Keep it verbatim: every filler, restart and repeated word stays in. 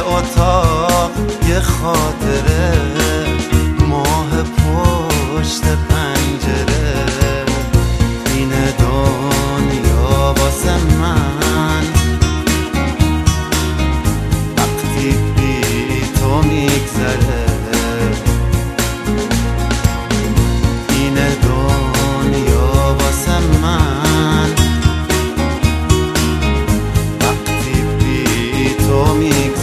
اتاق یه خاطره، ماه پشت پنجره، اینه دنیا واسه من